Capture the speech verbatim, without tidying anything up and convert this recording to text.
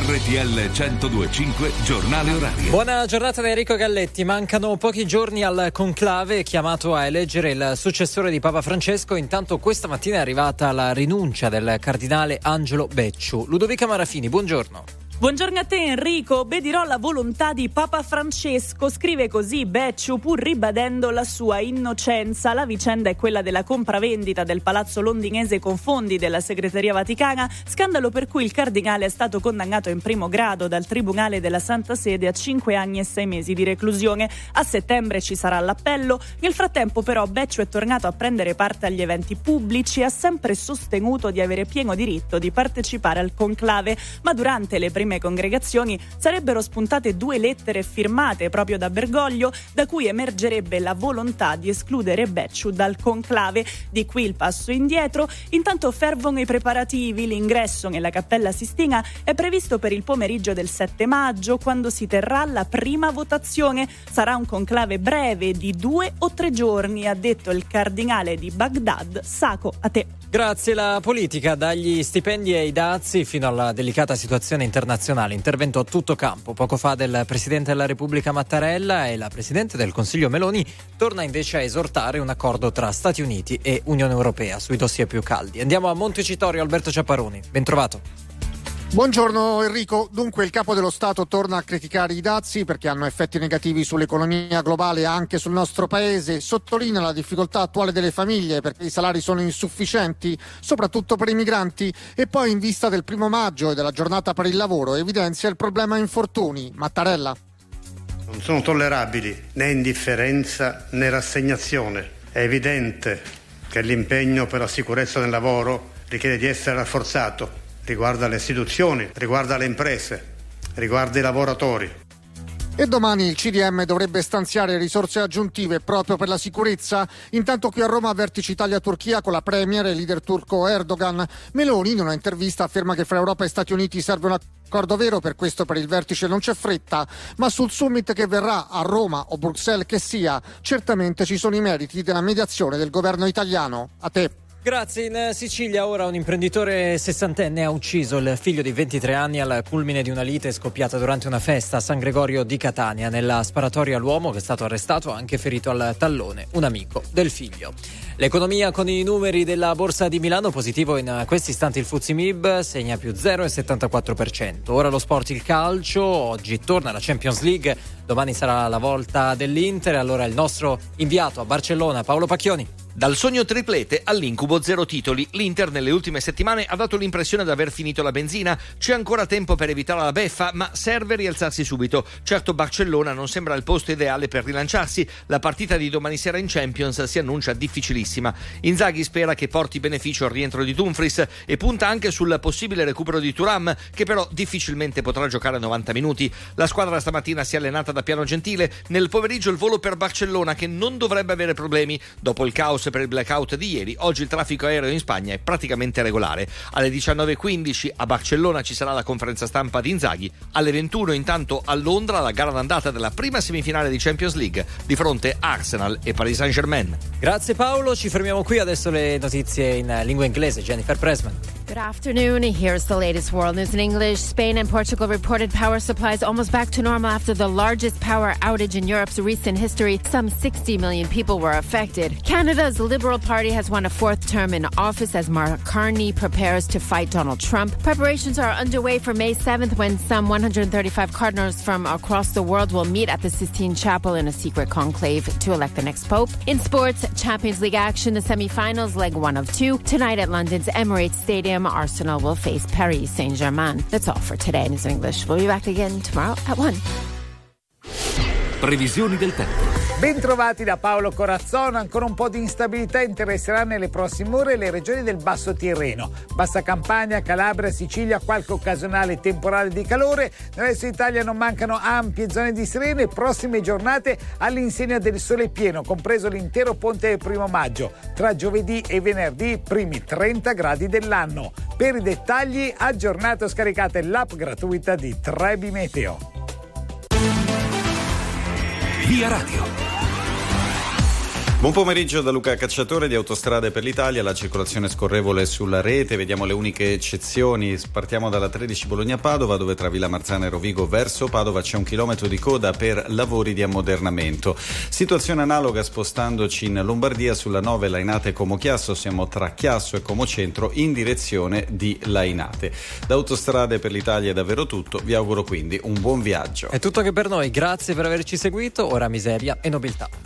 R T L centodue e cinque giornale orario. Buona giornata da Enrico Galletti. Mancano pochi giorni al conclave chiamato a eleggere il successore di Papa Francesco. Intanto questa mattina è arrivata la rinuncia del cardinale Angelo Becciu. Ludovica Marafini, buongiorno. Buongiorno a te Enrico, obbedirò la volontà di Papa Francesco, scrive così Becciu pur ribadendo la sua innocenza. La vicenda è quella della compravendita del palazzo londinese con fondi della segreteria vaticana, scandalo per cui il cardinale è stato condannato in primo grado dal Tribunale della Santa Sede a cinque anni e sei mesi di reclusione. A settembre ci sarà l'appello. Nel frattempo però Becciu è tornato a prendere parte agli eventi pubblici e ha sempre sostenuto di avere pieno diritto di partecipare al conclave, ma durante le prime congregazioni sarebbero spuntate due lettere firmate proprio da Bergoglio, da cui emergerebbe la volontà di escludere Becciu dal conclave. Di qui il passo indietro. Intanto fervono i preparativi. L'ingresso nella Cappella Sistina è previsto per il pomeriggio del sette maggio, quando si terrà la prima votazione. Sarà un conclave breve di due o tre giorni, ha detto il cardinale di Baghdad. Sacco, a te. Grazie. La politica, dagli stipendi ai dazi fino alla delicata situazione internazionale. Intervento a tutto campo poco fa del Presidente della Repubblica Mattarella, e la Presidente del Consiglio Meloni torna invece a esortare un accordo tra Stati Uniti e Unione Europea sui dossier più caldi. Andiamo a Montecitorio, Alberto Ciapparoni. Ben trovato. Buongiorno Enrico. Dunque il capo dello Stato torna a criticare i dazi perché hanno effetti negativi sull'economia globale e anche sul nostro paese. Sottolinea la difficoltà attuale delle famiglie perché i salari sono insufficienti, soprattutto per i migranti, e poi in vista del primo maggio e della giornata per il lavoro evidenzia il problema infortuni. Mattarella. Non sono tollerabili né indifferenza né rassegnazione. È evidente che l'impegno per la sicurezza del lavoro richiede di essere rafforzato. Riguarda le istituzioni, riguarda le imprese, riguarda i lavoratori. E domani il C D M dovrebbe stanziare risorse aggiuntive proprio per la sicurezza. Intanto qui a Roma vertice Italia-Turchia con la premier e leader turco Erdogan. Meloni in una intervista afferma che fra Europa e Stati Uniti serve un accordo vero, per questo per il vertice non c'è fretta, ma sul summit che verrà a Roma o Bruxelles che sia, certamente ci sono i meriti della mediazione del governo italiano. A te. Grazie. In Sicilia ora un imprenditore sessantenne ha ucciso il figlio di ventitré anni al culmine di una lite scoppiata durante una festa a San Gregorio di Catania. Nella sparatoria l'uomo, che è stato arrestato, ha anche ferito al tallone un amico del figlio. L'economia con i numeri della Borsa di Milano, positivo in questi istanti il Fuzzi Mib, segna più zero virgola settantaquattro per cento. Ora lo sport, il calcio, oggi torna la Champions League, domani sarà la volta dell'Inter, allora il nostro inviato a Barcellona, Paolo Pacchioni. Dal sogno triplete all'incubo zero titoli, l'Inter nelle ultime settimane ha dato l'impressione di aver finito la benzina. C'è ancora tempo per evitare la beffa, ma serve rialzarsi subito. Certo, Barcellona non sembra il posto ideale per rilanciarsi. La partita di domani sera in Champions si annuncia difficilissima. Inzaghi spera che porti beneficio al rientro di Dumfries e punta anche sul possibile recupero di Thuram, che però difficilmente potrà giocare a novanta minuti. La squadra stamattina si è allenata da Piano Gentile. Nel pomeriggio il volo per Barcellona, che non dovrebbe avere problemi. Dopo il caos per il blackout di ieri, oggi il traffico aereo in Spagna è praticamente regolare. Alle diciannove e quindici a Barcellona ci sarà la conferenza stampa di Inzaghi. Alle ventuno intanto a Londra la gara d'andata della prima semifinale di Champions League di fronte a Arsenal e Paris Saint-Germain. Grazie Paolo, ci fermiamo qui. Adesso le notizie in lingua inglese. Jennifer Pressman. Good afternoon. Here's the latest world news in English. Spain and Portugal reported power supplies almost back to normal after the largest power outage in Europe's recent history. Some sixty million people were affected. Canada's Liberal Party has won a fourth term in office as Mark Carney prepares to fight Donald Trump. Preparations are underway for May seventh, when some one hundred thirty-five cardinals from across the world will meet at the Sistine Chapel in a secret conclave to elect the next pope. In sports, Champions League action, the semi-finals, leg one of two. Tonight at London's Emirates Stadium, Arsenal will face Paris Saint-Germain. That's all for today in News English. We'll be back again tomorrow at one. Previsioni del tempo. Bentrovati da Paolo Corazzano. Ancora un po' di instabilità interesserà nelle prossime ore le regioni del Basso Tirreno. Bassa Campania, Calabria, Sicilia, qualche occasionale temporale di calore. Nel resto d'Italia non mancano ampie zone di sereno e prossime giornate all'insegna del sole pieno, compreso l'intero ponte del primo maggio. Tra giovedì e venerdì, primi trenta gradi dell'anno. Per i dettagli, aggiornato, scaricate l'app gratuita di Trebi Meteo. Via Radio. Buon pomeriggio da Luca Cacciatore di Autostrade per l'Italia. La circolazione scorrevole sulla rete, vediamo le uniche eccezioni. Partiamo dalla tredici Bologna-Padova, dove tra Villa Marzana e Rovigo verso Padova c'è un chilometro di coda per lavori di ammodernamento. Situazione analoga spostandoci in Lombardia sulla nove Lainate Como Chiasso, siamo tra Chiasso e Como Centro in direzione di Lainate. Da Autostrade per l'Italia è davvero tutto, vi auguro quindi un buon viaggio. È tutto che per noi, grazie per averci seguito, ora miseria e nobiltà.